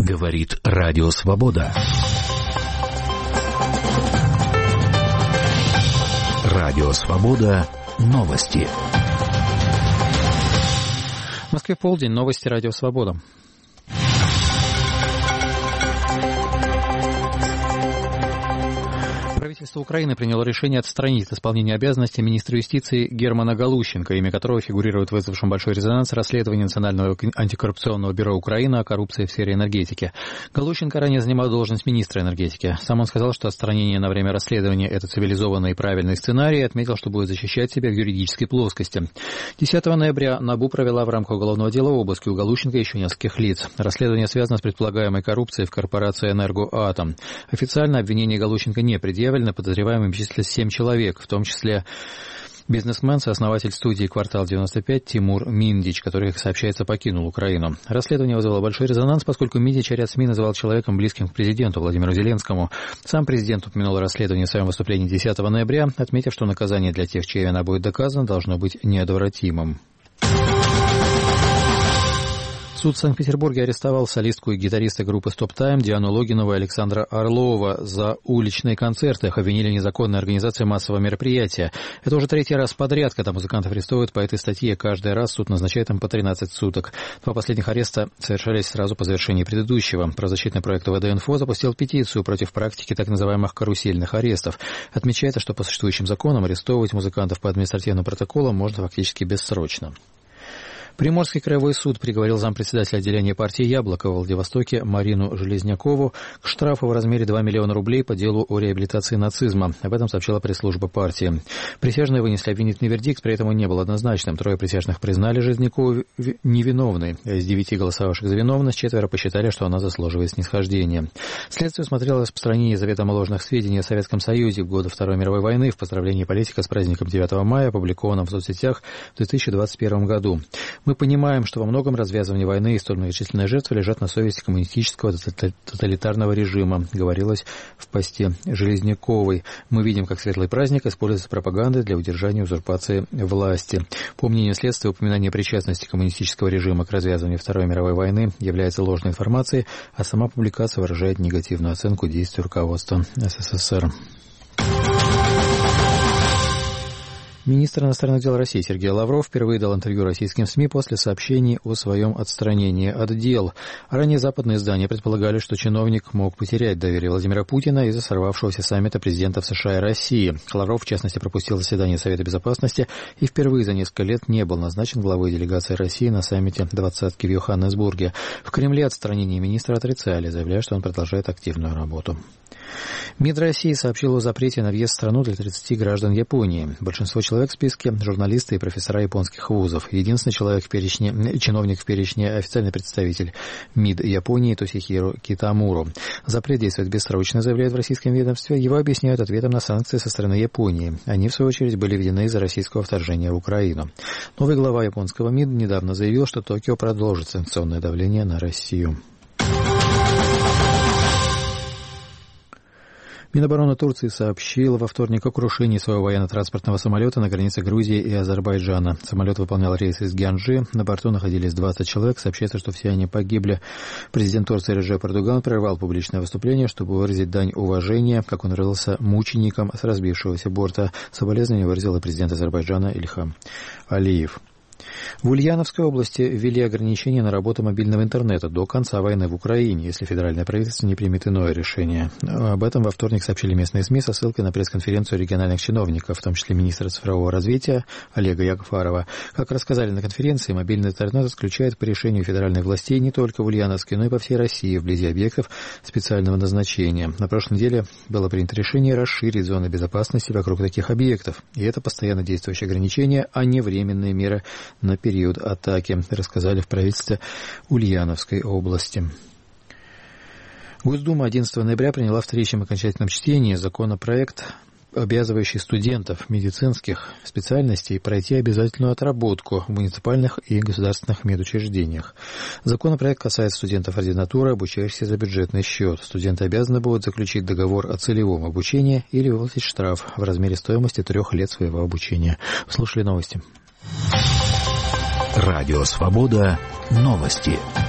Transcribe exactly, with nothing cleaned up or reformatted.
Говорит Радио Свобода. Радио Свобода. Новости. В Москве полдень. Новости Радио Свобода. Правительство Украины приняло решение отстранить от исполнения обязанностей министра юстиции Германа Галущенко, имя которого фигурирует в вызвавшем большой резонанс расследовании Национального антикоррупционного бюро Украины о коррупции в сфере энергетики. Галущенко ранее занимал должность министра энергетики. Сам он сказал, что отстранение на время расследования – это цивилизованный и правильный сценарий, и отметил, что будет защищать себя в юридической плоскости. десятого ноября НАБУ провела в рамках уголовного дела обыски у Галущенко и еще нескольких лиц. Расследование связано с предполагаемой коррупцией в корпорации «Энергоатом». Официально обвинение Галущенко не предъявлено. Подозреваемым числится семь человек, в том числе бизнесмен, сооснователь студии «Квартал девяносто пять» Тимур Миндич, который, как сообщается, покинул Украину. Расследование вызвало большой резонанс, поскольку Миндич ряд СМИ называл человеком, близким к президенту Владимиру Зеленскому. Сам президент упомянул расследование в своем выступлении десятого ноября, отметив, что наказание для тех, чья вина будет доказана, должно быть неотвратимым. Суд в Санкт-Петербурге арестовал солистку и гитариста группы «Стоп Тайм» Диану Логинову и Александра Орлова за уличные концерты. Их обвинили в незаконной организации массового мероприятия. Это уже третий раз подряд, когда музыкантов арестовывают по этой статье. Каждый раз суд назначает им по тринадцать суток. Два последних ареста совершались сразу по завершении предыдущего. Правозащитный проект ВД-Инфо запустил петицию против практики так называемых карусельных арестов. Отмечается, что по существующим законам арестовывать музыкантов по административным протоколам можно фактически бессрочно. Приморский краевой суд приговорил зампредседателя отделения партии «Яблоко» в Владивостоке Марину Железнякову к штрафу в размере два миллиона рублей по делу о реабилитации нацизма. Об этом сообщила пресс-служба партии. Присяжные вынесли обвинительный вердикт, при этом он не был однозначным. Трое присяжных признали Железнякову невиновной. Из девяти голосовавших за виновность четверо посчитали, что она заслуживает снисхождения. Следствие смотрело распространение заведомо ложных сведений о Советском Союзе в годы Второй мировой войны в поздравлении политика с праздником девятого мая, опубликованном в соцсетях в две тысячи двадцать первом году. Мы понимаем, что во многом развязывание войны и столь многочисленные жертвы лежат на совести коммунистического тоталитарного режима, говорилось в посте Железняковой. Мы видим, как светлый праздник используется пропагандой для удержания узурпации власти. По мнению следствия, упоминание причастности коммунистического режима к развязыванию Второй мировой войны является ложной информацией, а сама публикация выражает негативную оценку действий руководства СССР. Министр иностранных дел России Сергей Лавров впервые дал интервью российским СМИ после сообщений о своем отстранении от дел. Ранее западные издания предполагали, что чиновник мог потерять доверие Владимира Путина из-за сорвавшегося саммита президентов США и России. Лавров, в частности, пропустил заседание Совета Безопасности и впервые за несколько лет не был назначен главой делегации России на саммите двадцатки в Йоханнесбурге. В Кремле отстранение министра отрицали, заявляя, что он продолжает активную работу. МИД России сообщил о запрете на въезд в страну для тридцати граждан Японии. Большинство человек в списке – журналисты и профессора японских вузов. Единственный человек в перечне, чиновник в перечне – официальный представитель МИД Японии Тосихиро Китамуру. Запрет действует бессрочно, заявляют в российском ведомстве. Его объясняют ответом на санкции со стороны Японии. Они, в свою очередь, были введены из-за российского вторжения в Украину. Новый глава японского МИД недавно заявил, что Токио продолжит санкционное давление на Россию. Минобороны Турции сообщил во вторник о крушении своего военно-транспортного самолета на границе Грузии и Азербайджана. Самолет выполнял рейс из Гянджи. На борту находились двадцать человек. Сообщается, что все они погибли. Президент Турции Реджеп Эрдоган прервал публичное выступление, чтобы выразить дань уважения, как он выразился, мученикам с разбившегося борта. Соболезнования выразил и президент Азербайджана Ильхам Алиев. В Ульяновской области ввели ограничения на работу мобильного интернета до конца войны в Украине, если федеральное правительство не примет иное решение. Об этом во вторник сообщили местные СМИ со ссылкой на пресс-конференцию региональных чиновников, в том числе министра цифрового развития Олега Ягофарова. Как рассказали на конференции, мобильный интернет отключают по решению федеральных властей не только в Ульяновске, но и по всей России, вблизи объектов специального назначения. На прошлой неделе было принято решение расширить зоны безопасности вокруг таких объектов. И это постоянно действующие ограничения, а не временные меры на период атаки, рассказали в правительстве Ульяновской области. Госдума одиннадцатого ноября приняла в третьем окончательном чтении законопроект, обязывающий студентов медицинских специальностей пройти обязательную отработку в муниципальных и государственных медучреждениях. Законопроект касается студентов ординатуры, обучающихся за бюджетный счет. Студенты обязаны будут заключить договор о целевом обучении или выплатить штраф в размере стоимости трех лет своего обучения. Слушали новости. Радио Свобода. Новости.